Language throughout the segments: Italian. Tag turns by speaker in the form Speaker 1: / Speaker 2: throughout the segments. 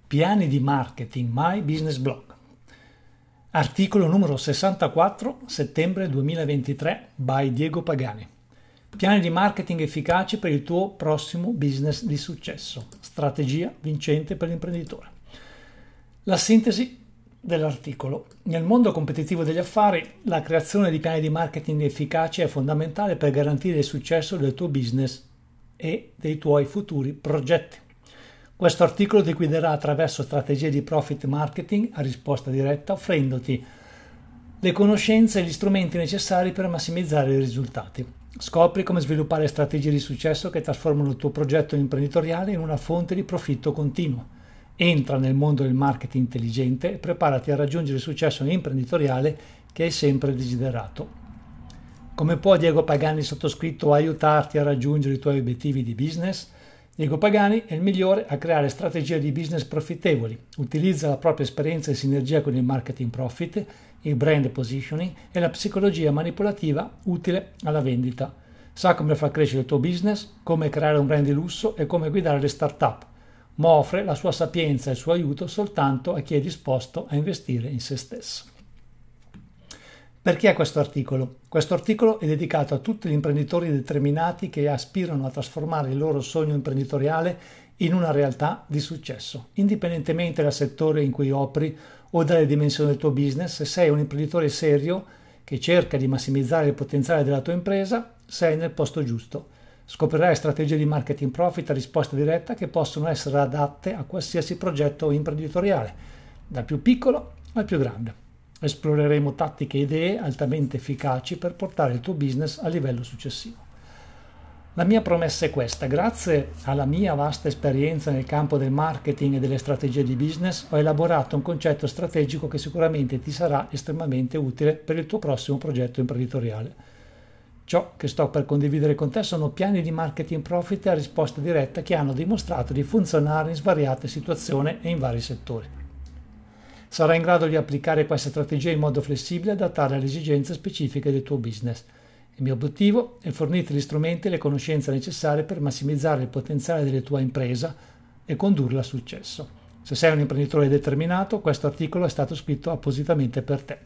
Speaker 1: Piani di marketing, My Business Blog. Articolo numero 64, settembre 2023, by Diego Pagani. Piani di marketing efficaci per il tuo prossimo business di successo. Strategia vincente per l'imprenditore. La sintesi dell'articolo. Nel mondo competitivo degli affari, la creazione di piani di marketing efficaci è fondamentale per garantire il successo del tuo business e dei tuoi futuri progetti. Questo articolo ti guiderà attraverso strategie di profit marketing a risposta diretta, offrendoti le conoscenze e gli strumenti necessari per massimizzare i risultati. Scopri come sviluppare strategie di successo che trasformano il tuo progetto imprenditoriale in una fonte di profitto continuo. Entra nel mondo del marketing intelligente e preparati a raggiungere il successo imprenditoriale che hai sempre desiderato. Come può Diego Pagani sottoscritto aiutarti a raggiungere i tuoi obiettivi di business? Diego Pagani è il migliore a creare strategie di business profittevoli, utilizza la propria esperienza in sinergia con il marketing profit, il brand positioning e la psicologia manipolativa utile alla vendita. Sa come far crescere il tuo business, come creare un brand di lusso e come guidare le start-up, ma offre la sua sapienza e il suo aiuto soltanto a chi è disposto a investire in se stesso. Perché questo articolo? Questo articolo è dedicato a tutti gli imprenditori determinati che aspirano a trasformare il loro sogno imprenditoriale in una realtà di successo, indipendentemente dal settore in cui operi o dalle dimensioni del tuo business. Se sei un imprenditore serio che cerca di massimizzare il potenziale della tua impresa, sei nel posto giusto. Scoprirai strategie di marketing profit a risposta diretta che possono essere adatte a qualsiasi progetto imprenditoriale, dal più piccolo al più grande. Esploreremo tattiche e idee altamente efficaci per portare il tuo business a livello successivo. La mia promessa è questa: grazie alla mia vasta esperienza nel campo del marketing e delle strategie di business, ho elaborato un concetto strategico che sicuramente ti sarà estremamente utile per il tuo prossimo progetto imprenditoriale. Ciò che sto per condividere con te sono piani di marketing profit a risposta diretta che hanno dimostrato di funzionare in svariate situazioni e in vari settori. Sarai in grado di applicare queste strategie in modo flessibile e adattare alle esigenze specifiche del tuo business. Il mio obiettivo è fornirti gli strumenti e le conoscenze necessarie per massimizzare il potenziale della tua impresa e condurla a successo. Se sei un imprenditore determinato, questo articolo è stato scritto appositamente per te.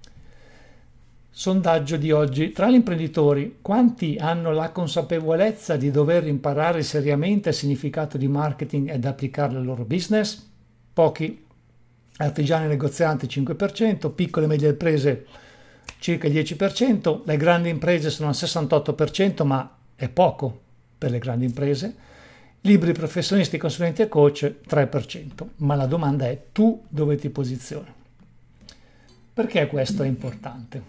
Speaker 1: Sondaggio di oggi. Tra gli imprenditori, quanti hanno la consapevolezza di dover imparare seriamente il significato di marketing ed applicarlo al loro business? Pochi. Artigiani e negozianti 5%, piccole e medie imprese circa il 10%, le grandi imprese sono al 68%, ma è poco per le grandi imprese. Liberi professionisti, consulenti e coach 3%. Ma la domanda è: tu dove ti posizioni? Perché questo è importante?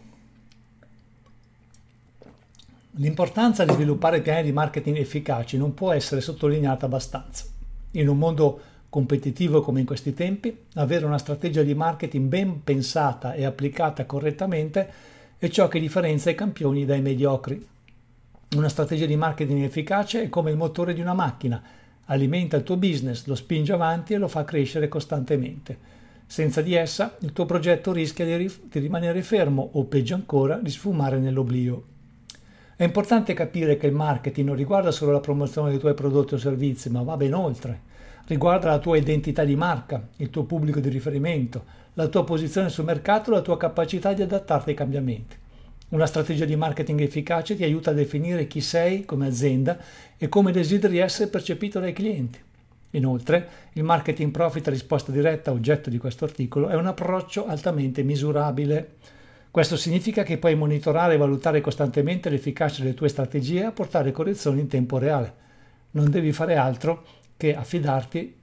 Speaker 1: L'importanza di sviluppare piani di marketing efficaci non può essere sottolineata abbastanza. In un mondo competitivo come in questi tempi, avere una strategia di marketing ben pensata e applicata correttamente è ciò che differenzia i campioni dai mediocri. Una strategia di marketing efficace è come il motore di una macchina: alimenta il tuo business, lo spinge avanti e lo fa crescere costantemente. Senza di essa, il tuo progetto rischia di rimanere fermo o, peggio ancora, di sfumare nell'oblio. È importante capire che il marketing non riguarda solo la promozione dei tuoi prodotti o servizi, ma va ben oltre. Riguarda la tua identità di marca, il tuo pubblico di riferimento, la tua posizione sul mercato e la tua capacità di adattarti ai cambiamenti. Una strategia di marketing efficace ti aiuta a definire chi sei come azienda e come desideri essere percepito dai clienti. Inoltre, il marketing profit a risposta diretta, oggetto di questo articolo, è un approccio altamente misurabile. Questo significa che puoi monitorare e valutare costantemente l'efficacia delle tue strategie e apportare correzioni in tempo reale. Non devi fare altro che affidarti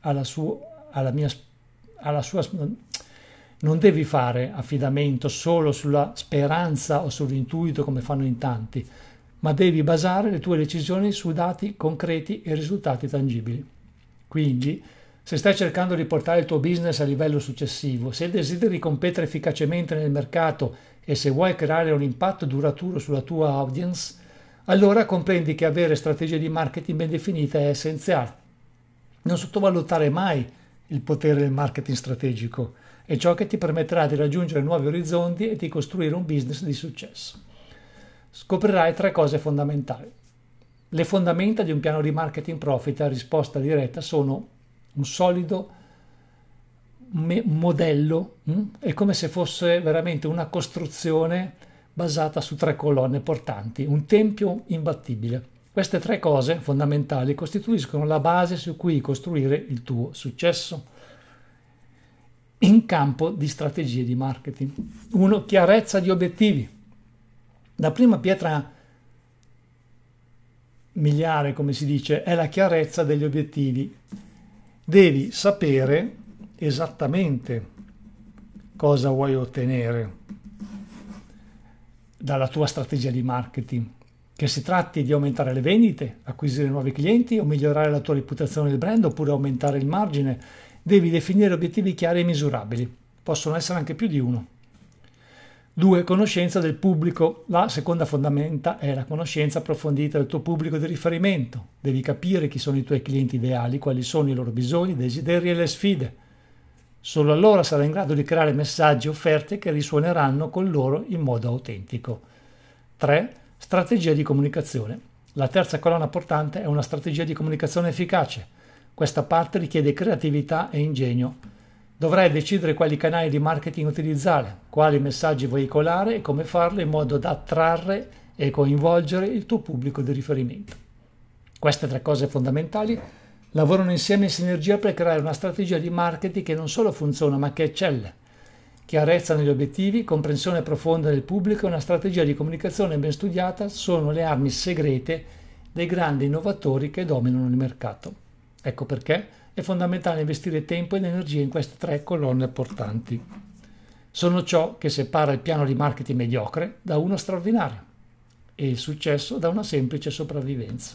Speaker 1: non devi fare affidamento solo sulla speranza o sull'intuito come fanno in tanti, ma devi basare le tue decisioni su dati concreti e risultati tangibili. Quindi, se stai cercando di portare il tuo business a livello successivo, se desideri competere efficacemente nel mercato e se vuoi creare un impatto duraturo sulla tua audience, allora comprendi che avere strategie di marketing ben definite è essenziale. Non sottovalutare mai il potere del marketing strategico, è ciò che ti permetterà di raggiungere nuovi orizzonti e di costruire un business di successo. Scoprirai 3 cose fondamentali. Le fondamenta di un piano di marketing profit a risposta diretta sono un solido modello, è come se fosse veramente una costruzione basata su 3 colonne portanti, un tempio imbattibile. Queste 3 cose fondamentali costituiscono la base su cui costruire il tuo successo in campo di strategie di marketing. 1. Chiarezza di obiettivi. La prima pietra miliare, come si dice, è la chiarezza degli obiettivi. Devi sapere esattamente cosa vuoi ottenere dalla tua strategia di marketing. Che si tratti di aumentare le vendite, acquisire nuovi clienti o migliorare la tua reputazione del brand oppure aumentare il margine, devi definire obiettivi chiari e misurabili. Possono essere anche più di uno. 2. Conoscenza del pubblico. La seconda fondamenta è la conoscenza approfondita del tuo pubblico di riferimento. Devi capire chi sono i tuoi clienti ideali, quali sono i loro bisogni, desideri e le sfide. Solo allora sarai in grado di creare messaggi e offerte che risuoneranno con loro in modo autentico. 3. Strategia di comunicazione. La terza colonna portante è una strategia di comunicazione efficace. Questa parte richiede creatività e ingegno. Dovrai decidere quali canali di marketing utilizzare, quali messaggi veicolare e come farlo in modo da attrarre e coinvolgere il tuo pubblico di riferimento. Queste 3 cose fondamentali lavorano insieme in sinergia per creare una strategia di marketing che non solo funziona ma che eccelle. Chiarezza negli obiettivi, comprensione profonda del pubblico e una strategia di comunicazione ben studiata sono le armi segrete dei grandi innovatori che dominano il mercato. Ecco perché è fondamentale investire tempo ed energia in queste 3 colonne portanti. Sono ciò che separa il piano di marketing mediocre da uno straordinario e il successo da una semplice sopravvivenza.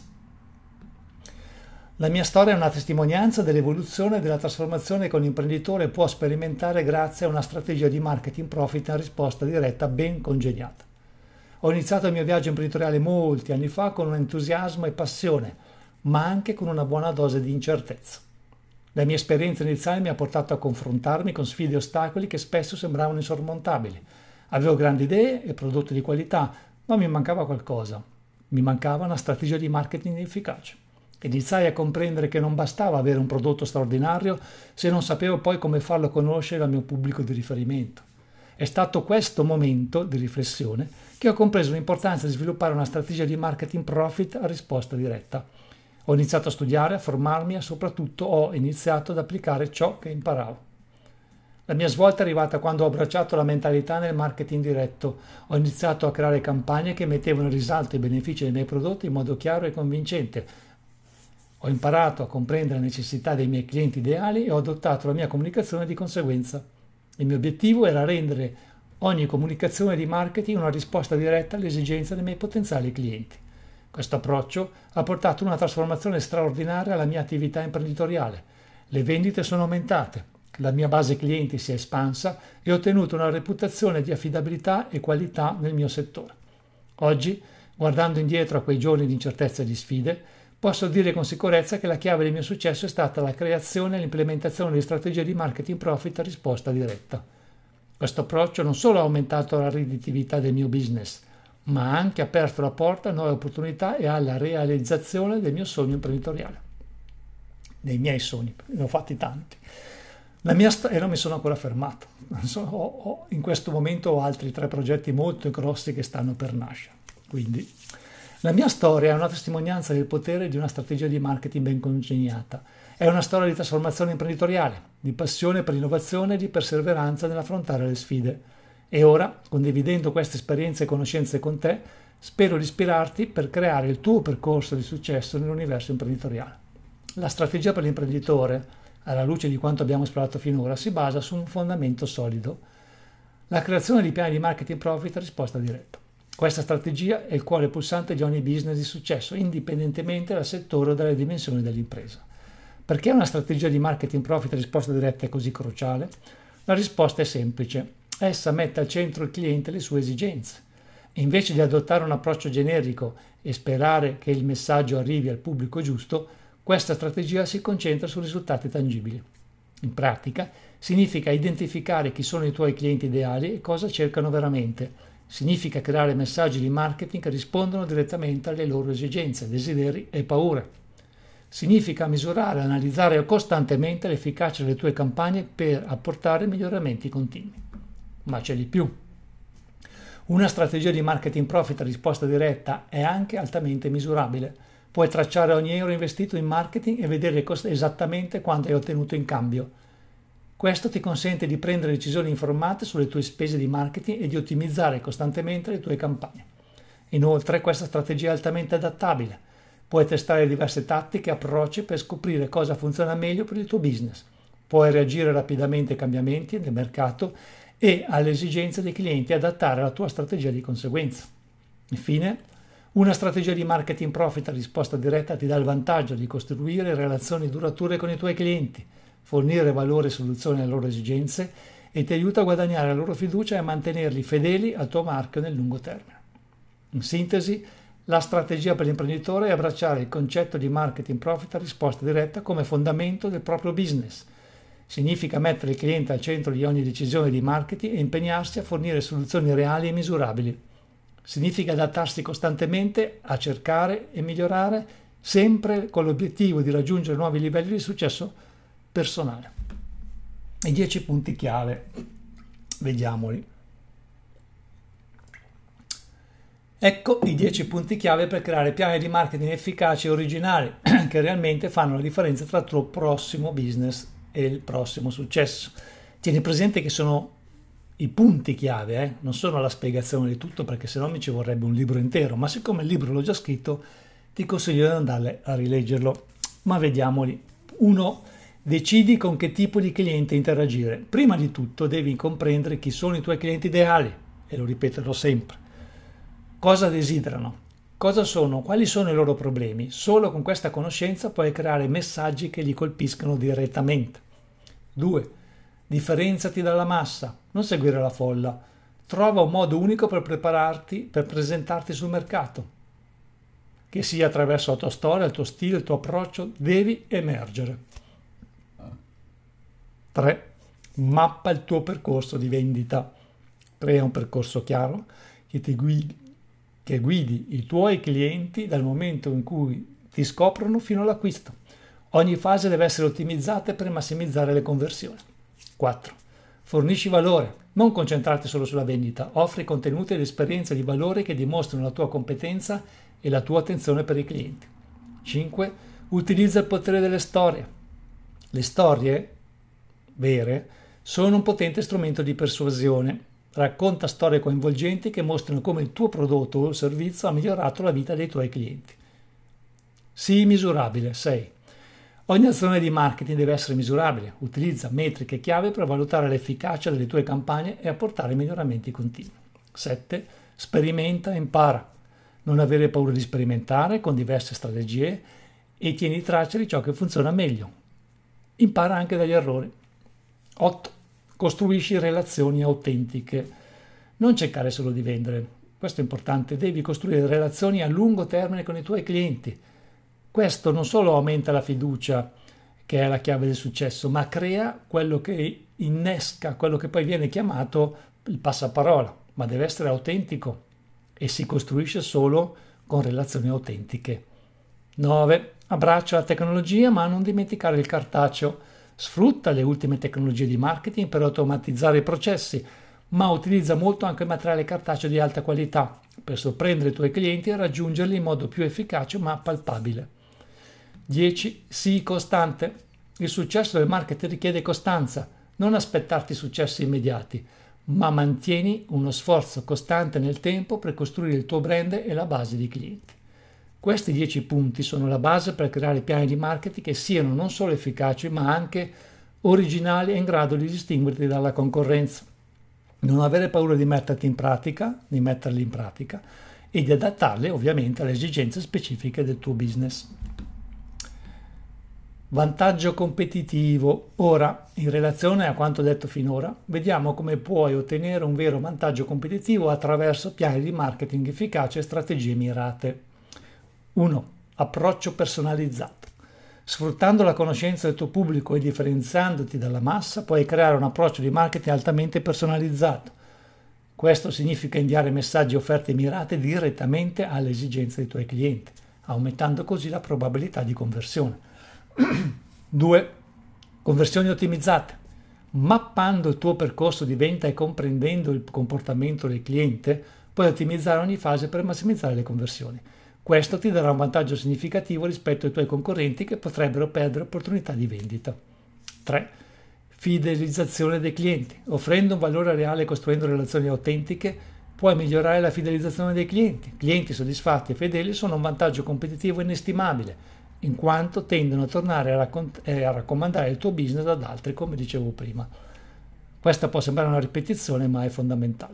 Speaker 1: La mia storia è una testimonianza dell'evoluzione e della trasformazione che un imprenditore può sperimentare grazie a una strategia di marketing profit in risposta diretta ben congegnata. Ho iniziato il mio viaggio imprenditoriale molti anni fa con un entusiasmo e passione, ma anche con una buona dose di incertezza. La mia esperienza iniziale mi ha portato a confrontarmi con sfide e ostacoli che spesso sembravano insormontabili. Avevo grandi idee e prodotti di qualità, ma mi mancava qualcosa. Mi mancava una strategia di marketing efficace. Iniziai a comprendere che non bastava avere un prodotto straordinario se non sapevo poi come farlo conoscere al mio pubblico di riferimento. È stato questo momento di riflessione che ho compreso l'importanza di sviluppare una strategia di marketing profit a risposta diretta. Ho iniziato a studiare, a formarmi e soprattutto ho iniziato ad applicare ciò che imparavo. La mia svolta è arrivata quando ho abbracciato la mentalità nel marketing diretto. Ho iniziato a creare campagne che mettevano in risalto i benefici dei miei prodotti in modo chiaro e convincente. Ho imparato a comprendere le necessità dei miei clienti ideali e ho adottato la mia comunicazione di conseguenza. Il mio obiettivo era rendere ogni comunicazione di marketing una risposta diretta alle esigenze dei miei potenziali clienti. Questo approccio ha portato una trasformazione straordinaria alla mia attività imprenditoriale. Le vendite sono aumentate, la mia base clienti si è espansa e ho ottenuto una reputazione di affidabilità e qualità nel mio settore. Oggi, guardando indietro a quei giorni di incertezza e di sfide, posso dire con sicurezza che la chiave del mio successo è stata la creazione e l'implementazione di strategie di marketing profit a risposta diretta. Questo approccio non solo ha aumentato la redditività del mio business, ma ha anche aperto la porta a nuove opportunità e alla realizzazione del mio sogno imprenditoriale. Dei miei sogni, ne ho fatti tanti. E non mi sono ancora fermato. In questo momento ho altri 3 progetti molto grossi che stanno per nascere. Quindi la mia storia è una testimonianza del potere di una strategia di marketing ben congegnata. È una storia di trasformazione imprenditoriale, di passione per l'innovazione e di perseveranza nell'affrontare le sfide. E ora, condividendo queste esperienze e conoscenze con te, spero di ispirarti per creare il tuo percorso di successo nell'universo imprenditoriale. La strategia per l'imprenditore, alla luce di quanto abbiamo esplorato finora, si basa su un fondamento solido: la creazione di piani di marketing profit a risposta diretta. Questa strategia è il cuore pulsante di ogni business di successo, indipendentemente dal settore o dalle dimensioni dell'impresa. Perché una strategia di marketing profit a risposta diretta è così cruciale? La risposta è semplice. Essa mette al centro il cliente e le sue esigenze. Invece di adottare un approccio generico e sperare che il messaggio arrivi al pubblico giusto, questa strategia si concentra su risultati tangibili. In pratica, significa identificare chi sono i tuoi clienti ideali e cosa cercano veramente. Significa creare messaggi di marketing che rispondono direttamente alle loro esigenze, desideri e paure. Significa misurare e analizzare costantemente l'efficacia delle tue campagne per apportare miglioramenti continui. Ma c'è di più. Una strategia di marketing profit a risposta diretta è anche altamente misurabile. Puoi tracciare ogni euro investito in marketing e vedere esattamente quanto hai ottenuto in cambio. Questo ti consente di prendere decisioni informate sulle tue spese di marketing e di ottimizzare costantemente le tue campagne. Inoltre, questa strategia è altamente adattabile. Puoi testare diverse tattiche e approcci per scoprire cosa funziona meglio per il tuo business. Puoi reagire rapidamente ai cambiamenti del mercato e alle esigenze dei clienti e adattare la tua strategia di conseguenza. Infine, una strategia di marketing profit a risposta diretta ti dà il vantaggio di costruire relazioni durature con i tuoi clienti, fornire valore e soluzioni alle loro esigenze e ti aiuta a guadagnare la loro fiducia e a mantenerli fedeli al tuo marchio nel lungo termine. In sintesi, la strategia per l'imprenditore è abbracciare il concetto di marketing profit a risposta diretta come fondamento del proprio business. Significa mettere il cliente al centro di ogni decisione di marketing e impegnarsi a fornire soluzioni reali e misurabili. Significa adattarsi costantemente a cercare e migliorare, sempre con l'obiettivo di raggiungere nuovi livelli di successo personale. I 10 punti chiave, vediamoli. Ecco i 10 punti chiave per creare piani di marketing efficaci e originali che realmente fanno la differenza tra il tuo prossimo business e il prossimo successo. Tieni presente che sono i punti chiave, non sono la spiegazione di tutto, perché sennò mi ci vorrebbe un libro intero, ma siccome il libro l'ho già scritto ti consiglio di andare a rileggerlo. Ma vediamoli. 1. Decidi con che tipo di cliente interagire. Prima di tutto devi comprendere chi sono i tuoi clienti ideali, e lo ripeterò sempre. Cosa desiderano? Cosa sono? Quali sono i loro problemi? Solo con questa conoscenza puoi creare messaggi che li colpiscano direttamente. 2. Differenziati dalla massa, non seguire la folla. Trova un modo unico per presentarti sul mercato. Che sia attraverso la tua storia, il tuo stile, il tuo approccio, devi emergere. 3. Mappa il tuo percorso di vendita. Crea un percorso chiaro che guidi i tuoi clienti dal momento in cui ti scoprono fino all'acquisto. Ogni fase deve essere ottimizzata per massimizzare le conversioni. 4. Fornisci valore, non concentrarti solo sulla vendita, offri contenuti ed esperienze di valore che dimostrano la tua competenza e la tua attenzione per i clienti. 5. Utilizza il potere delle storie. Le storie vere sono un potente strumento di persuasione. Racconta storie coinvolgenti che mostrano come il tuo prodotto o servizio ha migliorato la vita dei tuoi clienti. Sii misurabile. 6. Ogni azione di marketing deve essere misurabile. Utilizza metriche chiave per valutare l'efficacia delle tue campagne e apportare miglioramenti continui. 7. Sperimenta e impara. Non avere paura di sperimentare con diverse strategie e tieni traccia di ciò che funziona meglio. Impara anche dagli errori. 8. Costruisci relazioni autentiche. Non cercare solo di vendere. Questo è importante. Devi costruire relazioni a lungo termine con i tuoi clienti. Questo non solo aumenta la fiducia, che è la chiave del successo, ma crea quello che innesca, quello che poi viene chiamato il passaparola, ma deve essere autentico e si costruisce solo con relazioni autentiche. 9. Abbraccia la tecnologia, ma non dimenticare il cartaceo. Sfrutta le ultime tecnologie di marketing per automatizzare i processi, ma utilizza molto anche il materiale cartaceo di alta qualità per sorprendere i tuoi clienti e raggiungerli in modo più efficace ma palpabile. 10. Sii costante. Il successo del marketing richiede costanza, non aspettarti successi immediati, ma mantieni uno sforzo costante nel tempo per costruire il tuo brand e la base di clienti. Questi 10 punti sono la base per creare piani di marketing che siano non solo efficaci ma anche originali e in grado di distinguerti dalla concorrenza. Non avere paura di metterli in pratica e di adattarli ovviamente alle esigenze specifiche del tuo business. Vantaggio competitivo. Ora, in relazione a quanto detto finora, vediamo come puoi ottenere un vero vantaggio competitivo attraverso piani di marketing efficaci e strategie mirate. 1. Approccio personalizzato. Sfruttando la conoscenza del tuo pubblico e differenziandoti dalla massa, puoi creare un approccio di marketing altamente personalizzato. Questo significa inviare messaggi e offerte mirate direttamente alle esigenze dei tuoi clienti. aumentando così la probabilità di conversione. 2. Conversioni ottimizzate. Mappando il tuo percorso di vendita e comprendendo il comportamento del cliente, puoi ottimizzare ogni fase per massimizzare le conversioni. Questo ti darà un vantaggio significativo rispetto ai tuoi concorrenti che potrebbero perdere opportunità di vendita. 3. Fidelizzazione dei clienti. Offrendo un valore reale e costruendo relazioni autentiche, puoi migliorare la fidelizzazione dei clienti. Clienti soddisfatti e fedeli sono un vantaggio competitivo inestimabile, in quanto tendono a tornare a raccomandare il tuo business ad altri, come dicevo prima. Questa può sembrare una ripetizione, ma è fondamentale.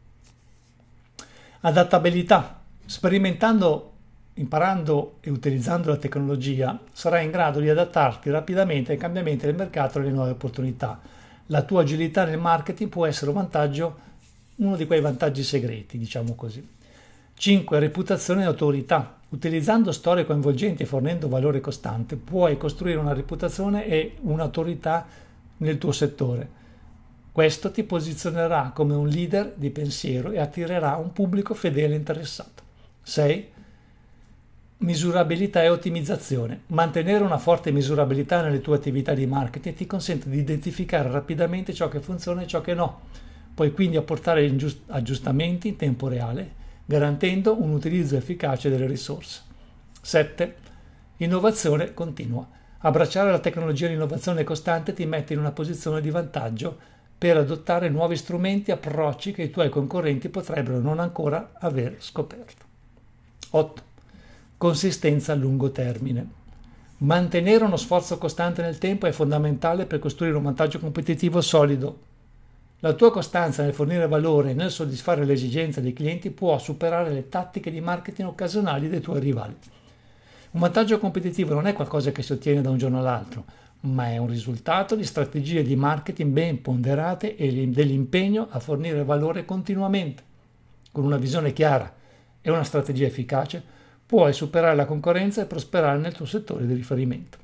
Speaker 1: Adattabilità. Sperimentando, imparando e utilizzando la tecnologia, sarai in grado di adattarti rapidamente ai cambiamenti del mercato e alle nuove opportunità. La tua agilità nel marketing può essere un vantaggio, uno di quei vantaggi segreti, diciamo così. 5. Reputazione e autorità. Utilizzando storie coinvolgenti e fornendo valore costante, puoi costruire una reputazione e un'autorità nel tuo settore. Questo ti posizionerà come un leader di pensiero e attirerà un pubblico fedele e interessato. 6. Misurabilità e ottimizzazione. Mantenere una forte misurabilità nelle tue attività di marketing ti consente di identificare rapidamente ciò che funziona e ciò che no. Puoi quindi apportare aggiustamenti in tempo reale, garantendo un utilizzo efficace delle risorse. 7. Innovazione continua. Abbracciare la tecnologia e l'innovazione costante ti mette in una posizione di vantaggio per adottare nuovi strumenti e approcci che i tuoi concorrenti potrebbero non ancora aver scoperto. 8. Consistenza a lungo termine. Mantenere uno sforzo costante nel tempo è fondamentale per costruire un vantaggio competitivo solido. La tua costanza nel fornire valore e nel soddisfare le esigenze dei clienti può superare le tattiche di marketing occasionali dei tuoi rivali. Un vantaggio competitivo non è qualcosa che si ottiene da un giorno all'altro, ma è un risultato di strategie di marketing ben ponderate e dell'impegno a fornire valore continuamente. Con una visione chiara e una strategia efficace puoi superare la concorrenza e prosperare nel tuo settore di riferimento.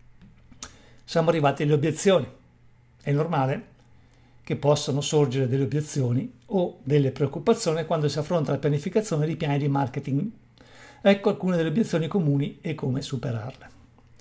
Speaker 1: Siamo arrivati alle obiezioni. È normale che possano sorgere delle obiezioni o delle preoccupazioni quando si affronta la pianificazione di piani di marketing. Ecco alcune delle obiezioni comuni e come superarle.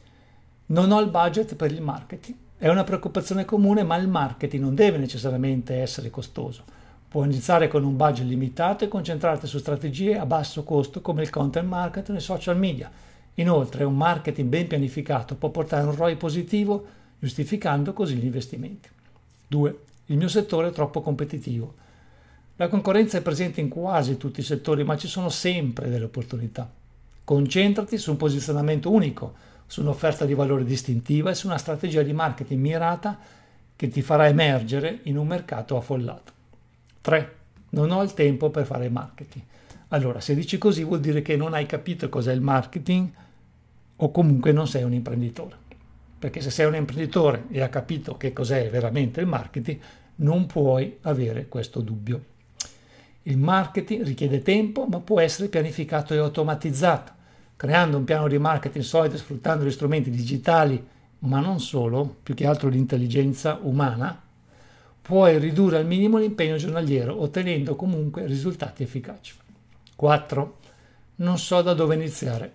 Speaker 1: Non ho il budget per il marketing. È una preoccupazione comune, ma il marketing non deve necessariamente essere costoso. Puoi iniziare con un budget limitato e concentrarti su strategie a basso costo come il content marketing e social media. Inoltre, un marketing ben pianificato può portare un ROI positivo, giustificando così gli investimenti. 2. Il mio settore è troppo competitivo. La concorrenza è presente in quasi tutti i settori, ma ci sono sempre delle opportunità. Concentrati su un posizionamento unico, su un'offerta di valore distintiva e su una strategia di marketing mirata che ti farà emergere in un mercato affollato. 3. Non ho il tempo per fare marketing. Allora, se dici così vuol dire che non hai capito cos'è il marketing o comunque non sei un imprenditore. Perché se sei un imprenditore e hai capito che cos'è veramente il marketing, non puoi avere questo dubbio. Il marketing richiede tempo, ma può essere pianificato e automatizzato. Creando un piano di marketing solido e sfruttando gli strumenti digitali, ma non solo, più che altro l'intelligenza umana, puoi ridurre al minimo l'impegno giornaliero, ottenendo comunque risultati efficaci. 4. Non so da dove iniziare.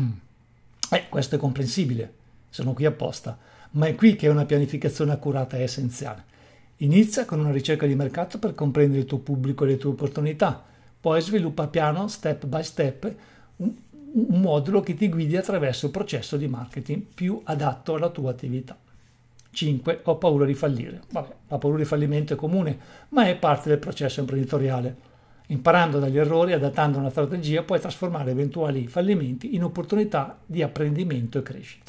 Speaker 1: Questo è comprensibile. Sono qui apposta, ma è qui che una pianificazione accurata è essenziale. Inizia con una ricerca di mercato per comprendere il tuo pubblico e le tue opportunità, poi sviluppa piano, step by step, un modulo che ti guidi attraverso il processo di marketing più adatto alla tua attività. 5. Ho paura di fallire. La paura di fallimento è comune, ma è parte del processo imprenditoriale. Imparando dagli errori e adattando una strategia puoi trasformare eventuali fallimenti in opportunità di apprendimento e crescita.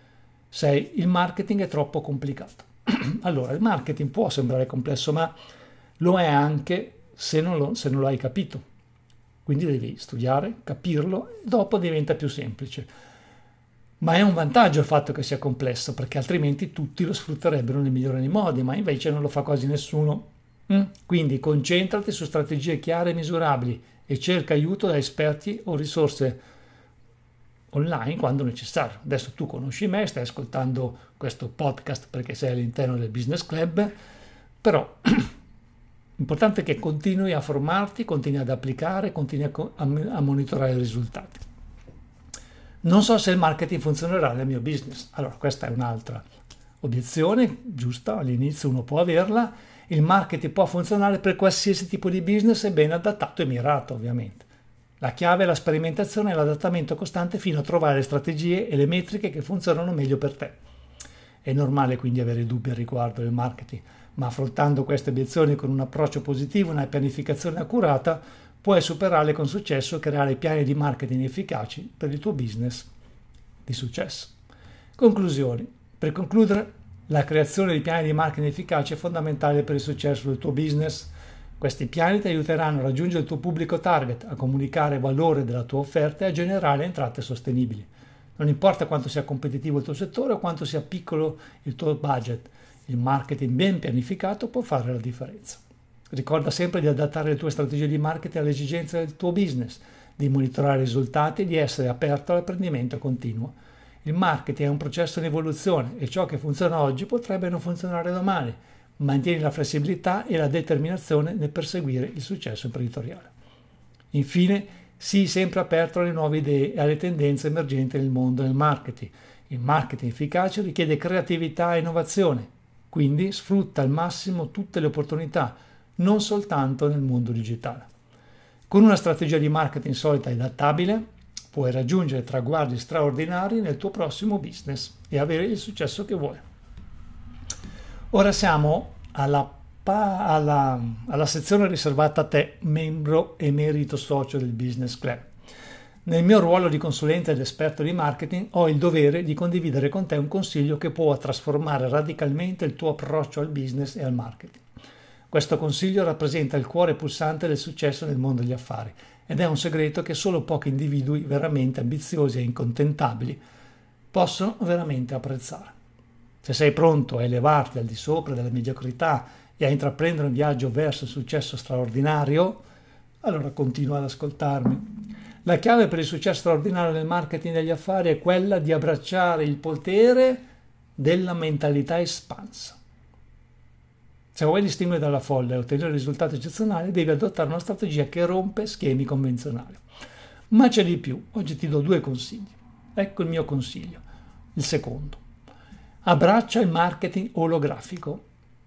Speaker 1: 6. Il marketing è troppo complicato. Allora, il marketing può sembrare complesso, ma lo è anche se non lo hai capito. Quindi devi studiare, capirlo, e dopo diventa più semplice. Ma è un vantaggio il fatto che sia complesso, perché altrimenti tutti lo sfrutterebbero nel migliore dei modi, ma invece non lo fa quasi nessuno. Quindi concentrati su strategie chiare e misurabili e cerca aiuto da esperti o risorse online quando necessario. Adesso tu conosci me, stai ascoltando questo podcast perché sei all'interno del Business Club, però l'importante è che continui a formarti, continui ad applicare, continui a monitorare i risultati. Non so se il marketing funzionerà nel mio business. Allora, questa è un'altra obiezione, giusta, all'inizio uno può averla. Il marketing può funzionare per qualsiasi tipo di business e ben adattato e mirato, ovviamente. La chiave è la sperimentazione e l'adattamento costante fino a trovare le strategie e le metriche che funzionano meglio per te. È normale quindi avere dubbi al riguardo del marketing, ma affrontando queste obiezioni con un approccio positivo e una pianificazione accurata, puoi superarle con successo e creare piani di marketing efficaci per il tuo business di successo. Conclusioni. Per concludere, la creazione di piani di marketing efficaci è fondamentale per il successo del tuo business. Questi piani ti aiuteranno a raggiungere il tuo pubblico target, a comunicare il valore della tua offerta e a generare entrate sostenibili. Non importa quanto sia competitivo il tuo settore o quanto sia piccolo il tuo budget, il marketing ben pianificato può fare la differenza. Ricorda sempre di adattare le tue strategie di marketing alle esigenze del tuo business, di monitorare i risultati e di essere aperto all'apprendimento continuo. Il marketing è un processo in evoluzione e ciò che funziona oggi potrebbe non funzionare domani. Mantieni la flessibilità e la determinazione nel perseguire il successo imprenditoriale. Infine, sii sempre aperto alle nuove idee e alle tendenze emergenti nel mondo del marketing. Il marketing efficace richiede creatività e innovazione, quindi sfrutta al massimo tutte le opportunità, non soltanto nel mondo digitale. Con una strategia di marketing solida e adattabile, puoi raggiungere traguardi straordinari nel tuo prossimo business e avere il successo che vuoi. Ora siamo alla sezione riservata a te, membro emerito socio del Business Club. Nel mio ruolo di consulente ed esperto di marketing ho il dovere di condividere con te un consiglio che può trasformare radicalmente il tuo approccio al business e al marketing. Questo consiglio rappresenta il cuore pulsante del successo nel mondo degli affari ed è un segreto che solo pochi individui veramente ambiziosi e incontentabili possono veramente apprezzare. Se sei pronto a elevarti al di sopra della mediocrità e a intraprendere un viaggio verso il successo straordinario, allora continua ad ascoltarmi. La chiave per il successo straordinario nel marketing degli affari è quella di abbracciare il potere della mentalità espansa. Se vuoi distinguere dalla folla e ottenere risultati eccezionali, devi adottare una strategia che rompe schemi convenzionali. Ma c'è di più. Oggi ti do 2 consigli. Ecco il mio consiglio. Il secondo. Abbraccia il marketing olografico.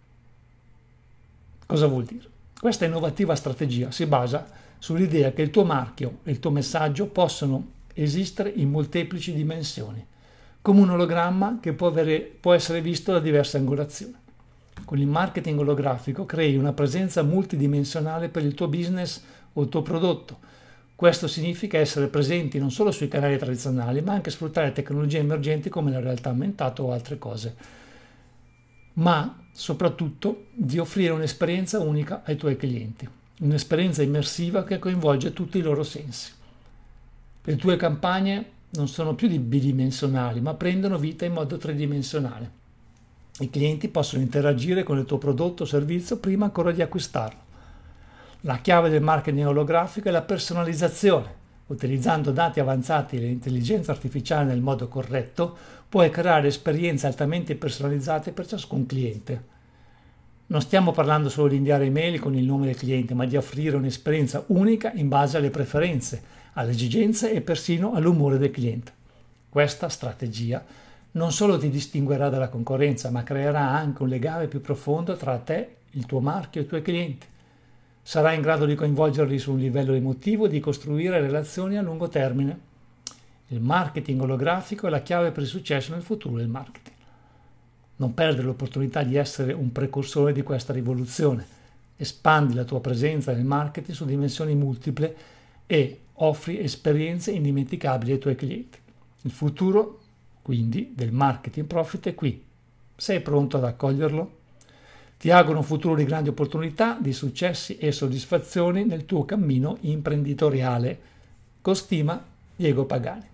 Speaker 1: Cosa vuol dire? Questa innovativa strategia si basa sull'idea che il tuo marchio e il tuo messaggio possono esistere in molteplici dimensioni, come un ologramma che può essere visto da diverse angolazioni. Con il marketing olografico crei una presenza multidimensionale per il tuo business o il tuo prodotto. Questo significa essere presenti non solo sui canali tradizionali, ma anche sfruttare tecnologie emergenti come la realtà aumentata o altre cose. Ma soprattutto di offrire un'esperienza unica ai tuoi clienti, un'esperienza immersiva che coinvolge tutti i loro sensi. Le tue campagne non sono più bidimensionali, ma prendono vita in modo tridimensionale. I clienti possono interagire con il tuo prodotto o servizio prima ancora di acquistarlo. La chiave del marketing olografico è la personalizzazione. Utilizzando dati avanzati e l'intelligenza artificiale nel modo corretto, puoi creare esperienze altamente personalizzate per ciascun cliente. Non stiamo parlando solo di inviare email con il nome del cliente, ma di offrire un'esperienza unica in base alle preferenze, alle esigenze e persino all'umore del cliente. Questa strategia non solo ti distinguerà dalla concorrenza, ma creerà anche un legame più profondo tra te, il tuo marchio e i tuoi clienti. Sarai in grado di coinvolgerli su un livello emotivo e di costruire relazioni a lungo termine. Il marketing olografico è la chiave per il successo nel futuro del marketing. Non perdere l'opportunità di essere un precursore di questa rivoluzione. Espandi la tua presenza nel marketing su dimensioni multiple e offri esperienze indimenticabili ai tuoi clienti. Il futuro, quindi, del marketing profit è qui. Sei pronto ad accoglierlo? Ti auguro un futuro di grandi opportunità, di successi e soddisfazioni nel tuo cammino imprenditoriale. Con stima, Diego Pagani.